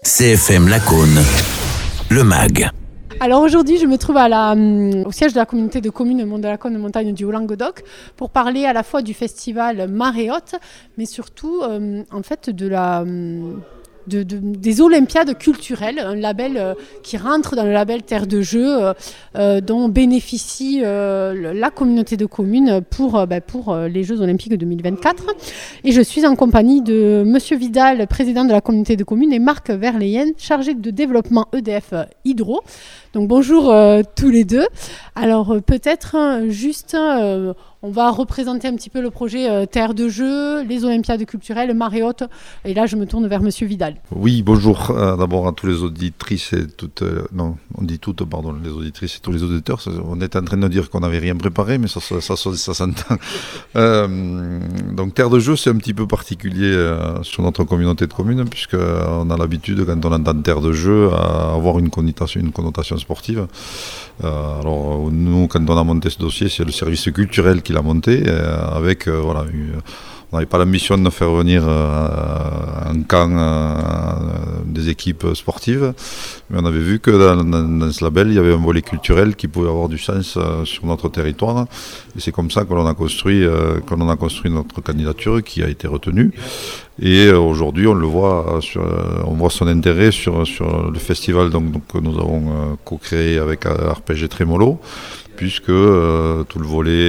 CFM Lacaune, le MAG. Alors aujourd'hui, je me trouve au siège de la communauté de communes Mont de Lacaune Montagne du Haut-Languedoc pour parler à la fois du festival Marée Haute, mais surtout des Olympiades culturelles, un label qui rentre dans le label Terre de Jeux, dont bénéficie la communauté de communes pour les Jeux Olympiques 2024. Et je suis en compagnie de Monsieur Vidal, président de la communauté de communes, et Marc Verleyen, chargé de développement EDF Hydro. Donc bonjour tous les deux. Alors peut-être on va représenter un petit peu le projet Terre de Jeux, les Olympiades culturelles, Marée Haute. Et là, je me tourne vers Monsieur Vidal. Oui, bonjour d'abord à tous les auditrices et toutes... les auditrices et tous les auditeurs. On est en train de dire qu'on n'avait rien préparé, mais ça s'entend. Donc Terre de Jeux, c'est un petit peu particulier sur notre communauté de communes, puisqu'on a l'habitude, quand on entend Terre de Jeux, à avoir une connotation sportive. Alors nous, quand on a monté ce dossier, c'est le service culturel qui l'a monté, on n'avait pas l'ambition de faire venir un camp des équipes sportives, mais on avait vu que dans ce label, il y avait un volet culturel qui pouvait avoir du sens sur notre territoire. Et c'est comme ça que l'on a construit notre candidature qui a été retenue. Et aujourd'hui, on le voit, on voit son intérêt sur le festival que nous avons co-créé avec RPG Trémolo, puisque tout le volet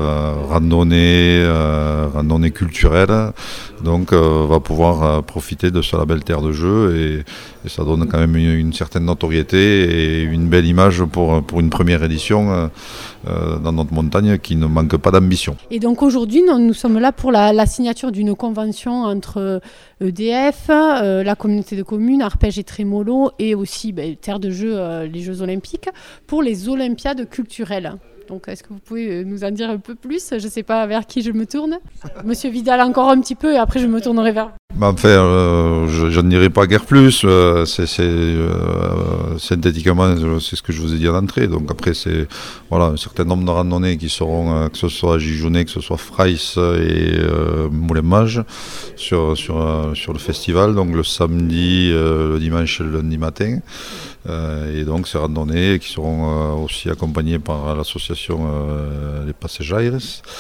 randonnée culturelle va pouvoir profiter de ce label Terre de Jeux, et ça donne quand même une certaine notoriété et une belle image pour une première édition dans notre montagne qui ne manque pas d'ambition. Et donc aujourd'hui, nous sommes là pour la signature d'une convention entre EDF, la communauté de communes, Arpège et Trémolo, et aussi Terre de Jeux, les Jeux Olympiques, pour les Olympiades culturelles. Donc, est-ce que vous pouvez nous en dire un peu plus ? Je ne sais pas vers qui je me tourne. Monsieur Vidal, encore un petit peu, et après je me tournerai vers vous. Je ne dirai pas guère plus. Synthétiquement, c'est ce que je vous ai dit à l'entrée. Donc après, c'est un certain nombre de randonnées qui seront, que ce soit à Gijonais, que ce soit Fraiss et Moulin-Mage, sur le festival. Donc le samedi, le dimanche et le lundi matin. Et donc ces randonnées qui seront aussi accompagnées par l'association Les Passejaires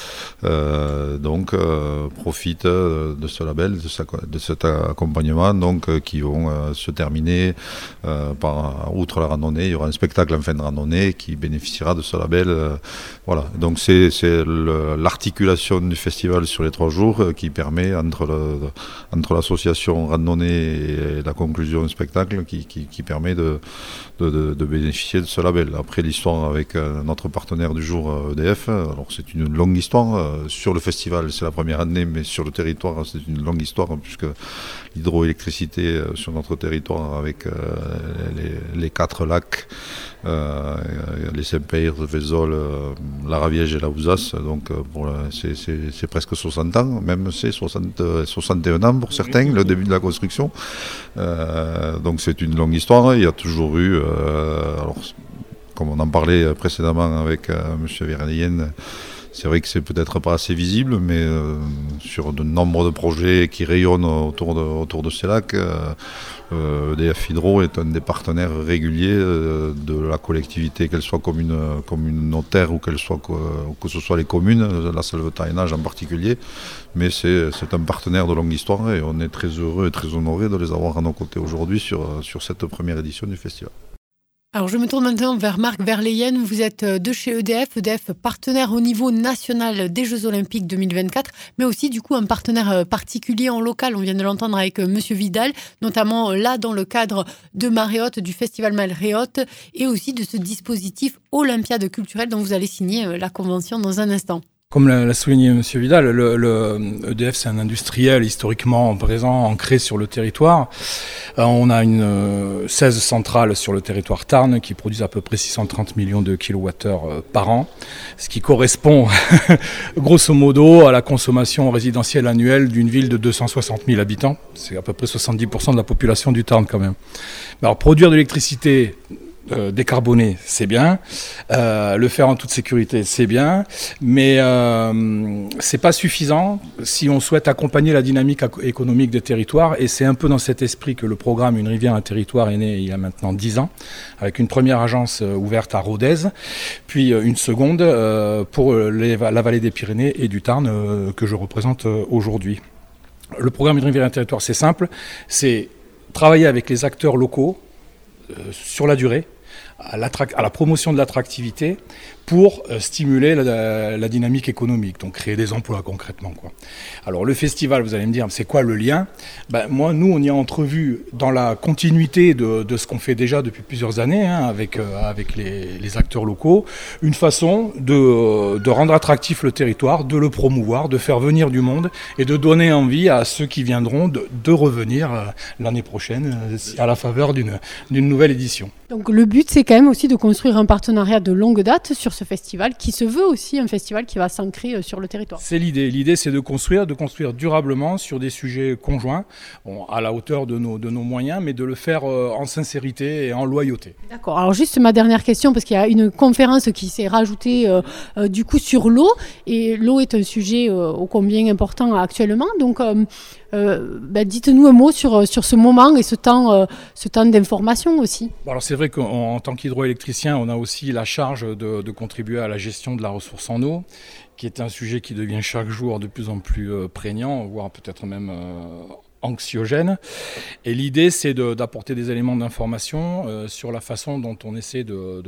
profitent de ce label, de cet accompagnement qui vont se terminer outre la randonnée, il y aura un spectacle en fin de randonnée qui bénéficiera de ce label. Donc c'est l'articulation du festival sur les 3 jours qui permet entre l'association randonnée et la conclusion du spectacle qui permet de bénéficier de ce label. Après, l'histoire avec notre partenaire du jour, EDF, alors c'est une longue histoire. Sur le festival, c'est la première année, mais sur le territoire, c'est une longue histoire, puisque l'hydroélectricité sur notre territoire, avec les 4 lacs, les Saint-Payre, Vézol, la Raviège et la Ouzas, c'est presque 60 ans, même c'est 61 ans pour certains, le début de la construction. Donc c'est une longue histoire. Il y a toujours eu, comme on en parlait précédemment avec M. Verleyen, c'est vrai que c'est peut-être pas assez visible, mais sur de nombreux de projets qui rayonnent autour de ces lacs, EDF Hydro est un des partenaires réguliers de la collectivité, qu'elle soit communautaire ou que ce soit les communes, la Salvetat-Hénage en particulier. Mais c'est un partenaire de longue histoire, et on est très heureux et très honorés de les avoir à nos côtés aujourd'hui sur cette première édition du festival. Alors je me tourne maintenant vers Marc Verleyen. Vous êtes de chez EDF partenaire au niveau national des Jeux Olympiques 2024, mais aussi du coup un partenaire particulier en local. On vient de l'entendre avec Monsieur Vidal, notamment là dans le cadre de Marée Haute, du festival Marée Haute, et aussi de ce dispositif Olympiade culturelle dont vous allez signer la convention dans un instant. Comme l'a souligné M. Vidal, le EDF, c'est un industriel historiquement présent, ancré sur le territoire. On a 16 centrales sur le territoire Tarn qui produisent à peu près 630 millions de kilowattheures par an, ce qui correspond grosso modo à la consommation résidentielle annuelle d'une ville de 260 000 habitants. C'est à peu près 70% de la population du Tarn quand même. Alors produire de l'électricité décarboner, c'est bien. Le faire en toute sécurité, c'est bien. Mais c'est pas suffisant si on souhaite accompagner la dynamique économique des territoires. Et c'est un peu dans cet esprit que le programme Une rivière, un territoire est né il y a maintenant 10 ans, avec une première agence ouverte à Rodez, puis une seconde pour la vallée des Pyrénées et du Tarn que je représente aujourd'hui. Le programme Une rivière, un territoire, c'est simple. C'est travailler avec les acteurs locaux sur la durée, à la promotion de l'attractivité pour stimuler la dynamique économique, donc créer des emplois concrètement, quoi. Alors le festival, vous allez me dire, c'est quoi le lien ? Nous, on y a entrevu dans la continuité de ce qu'on fait déjà depuis plusieurs années, avec les acteurs locaux, une façon de rendre attractif le territoire, de le promouvoir, de faire venir du monde et de donner envie à ceux qui viendront de revenir l'année prochaine à la faveur d'une nouvelle édition. Donc le but, c'est quand même aussi de construire un partenariat de longue date sur ce festival, qui se veut aussi un festival qui va s'ancrer sur le territoire. C'est l'idée. L'idée, c'est de construire durablement sur des sujets conjoints, à la hauteur de nos moyens, mais de le faire en sincérité et en loyauté. D'accord. Alors juste ma dernière question, parce qu'il y a une conférence qui s'est rajoutée du coup sur l'eau, et l'eau est un sujet ô combien important actuellement. Donc dites-nous un mot sur ce moment et ce temps d'information aussi. Alors c'est vrai qu'en tant qu'hydroélectricien, on a aussi la charge de contribuer à la gestion de la ressource en eau, qui est un sujet qui devient chaque jour de plus en plus prégnant, voire peut-être même anxiogène. Et l'idée, c'est d'apporter des éléments d'information sur la façon dont on essaie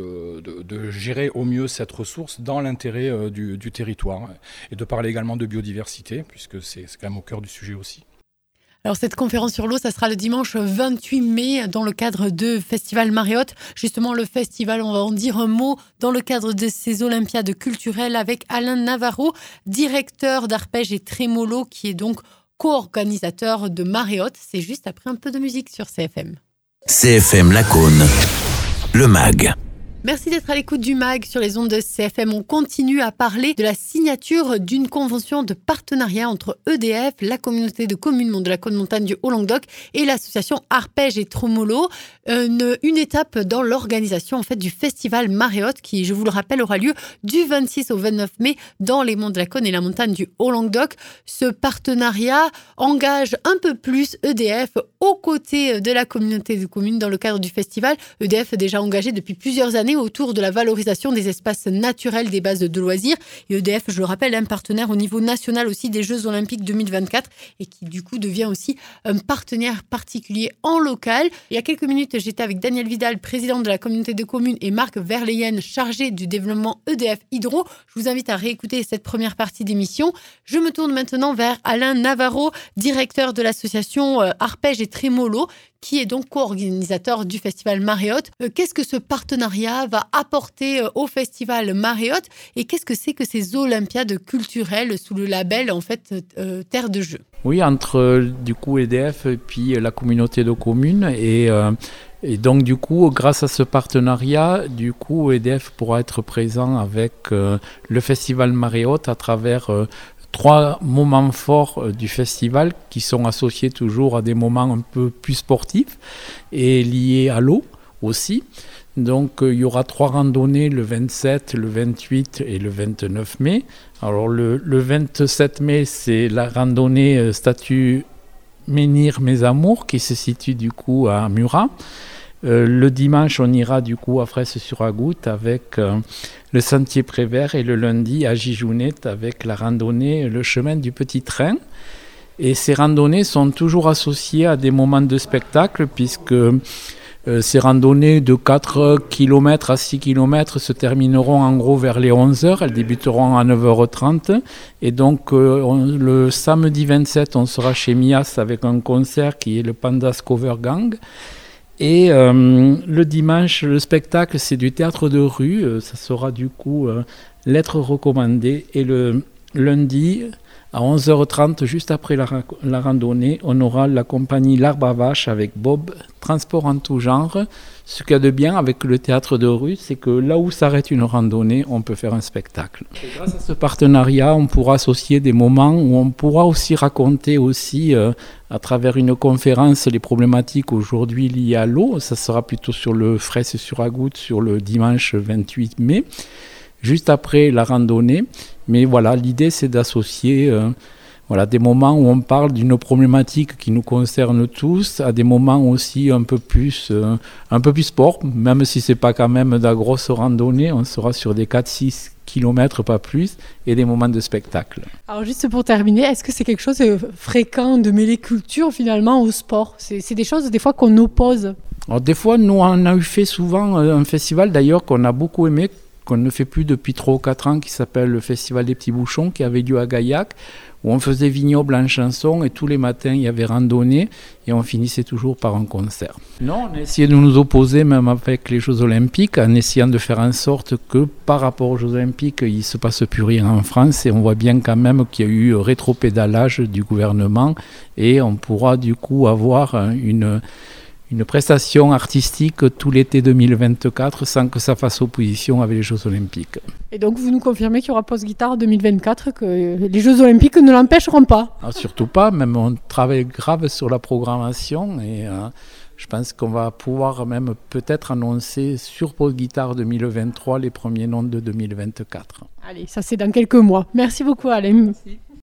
de gérer au mieux cette ressource dans l'intérêt du territoire. Et de parler également de biodiversité, puisque c'est quand même au cœur du sujet aussi. Alors cette conférence sur l'eau, ça sera le dimanche 28 mai dans le cadre de Festival Maréotte. Justement, le festival, on va en dire un mot dans le cadre de ces Olympiades culturelles avec Alain Navarro, directeur d'Arpège et Trémolo, qui est donc co-organisateur de Maréotte. C'est juste après un peu de musique sur CFM. CFM Lacaune, le MAG. Merci d'être à l'écoute du MAG sur les ondes de CFM. On continue à parler de la signature d'une convention de partenariat entre EDF, la communauté de communes de la Côte-Montagne du Haut-Languedoc et l'association Arpège et Trémolo. Une étape dans l'organisation du festival Maréotte qui, je vous le rappelle, aura lieu du 26 au 29 mai dans les monts de la Cône et la montagne du Haut-Languedoc. Ce partenariat engage un peu plus EDF aux côtés de la communauté de communes dans le cadre du festival. EDF est déjà engagé depuis plusieurs années autour de la valorisation des espaces naturels des bases de loisirs. Et EDF, je le rappelle, est un partenaire au niveau national aussi des Jeux Olympiques 2024 et qui du coup devient aussi un partenaire particulier en local. Il y a quelques minutes, j'étais avec Daniel Vidal, président de la communauté de communes, et Marc Verleyen, chargé du développement EDF Hydro. Je vous invite à réécouter cette première partie d'émission. Je me tourne maintenant vers Alain Navarro, directeur de l'association Arpège et Trémolo, qui est donc co-organisateur du festival Maréotte. Qu'est-ce que ce partenariat va apporter au festival Maréotte et qu'est-ce que c'est que ces Olympiades culturelles sous le label Terre de Jeux ? Oui, entre du coup EDF et puis la communauté de communes et donc du coup grâce à ce partenariat, du coup EDF pourra être présent avec le festival Maréotte à travers 3 moments forts du festival qui sont associés toujours à des moments un peu plus sportifs et liés à l'eau aussi. Donc il y aura 3 randonnées le 27, le 28 et le 29 mai. Alors le 27 mai, c'est la randonnée statue Menhir Mes Amours qui se situe du coup à Murat. Le dimanche, on ira du coup à Fraisse-sur-Agoutte avec le sentier Prévert et le lundi à Gijounette avec la randonnée Le Chemin du Petit Train. Et ces randonnées sont toujours associées à des moments de spectacle puisque ces randonnées de 4 km à 6 km se termineront en gros vers les 11h. Elles débuteront à 9h30. Et donc le samedi 27, on sera chez Mias avec un concert qui est le Pandas Cover Gang. Et le dimanche, le spectacle, c'est du théâtre de rue. Ça sera du coup Lettres recommandées. Et le lundi, À 11h30, juste après la randonnée, on aura la compagnie L'Arbre à Vache avec Bob, transport en tout genre. Ce qu'il y a de bien avec le théâtre de rue, c'est que là où s'arrête une randonnée, on peut faire un spectacle. Et grâce à ce partenariat, on pourra associer des moments où on pourra aussi raconter aussi, à travers une conférence, les problématiques aujourd'hui liées à l'eau. Ça sera plutôt sur le Fraisse sur Agoutte, sur le dimanche 28 mai, juste après la randonnée. Mais voilà, l'idée c'est d'associer des moments où on parle d'une problématique qui nous concerne tous, à des moments aussi un peu plus sport, même si c'est pas quand même de la grosse randonnée, on sera sur des 4-6 km, pas plus, et des moments de spectacle. Alors juste pour terminer, est-ce que c'est quelque chose de fréquent de mêler culture finalement au sport ? C'est des choses des fois qu'on oppose. Alors des fois, nous on a eu fait souvent un festival d'ailleurs qu'on a beaucoup aimé, qu'on ne fait plus depuis 3 ou 4 ans, qui s'appelle le Festival des Petits Bouchons, qui avait lieu à Gaillac, où on faisait vignoble en chanson et tous les matins il y avait randonnée et on finissait toujours par un concert. Non, on a essayé de nous opposer même avec les Jeux Olympiques en essayant de faire en sorte que par rapport aux Jeux Olympiques il ne se passe plus rien en France et on voit bien quand même qu'il y a eu rétropédalage du gouvernement et on pourra du coup avoir une prestation artistique tout l'été 2024 sans que ça fasse opposition avec les Jeux Olympiques. Et donc vous nous confirmez qu'il y aura Post-Guitare 2024, que les Jeux Olympiques ne l'empêcheront pas ? Alors, surtout pas, même on travaille grave sur la programmation et je pense qu'on va pouvoir même peut-être annoncer sur Post-Guitare 2023 les premiers noms de 2024. Allez, ça c'est dans quelques mois. Merci beaucoup Alain. Merci.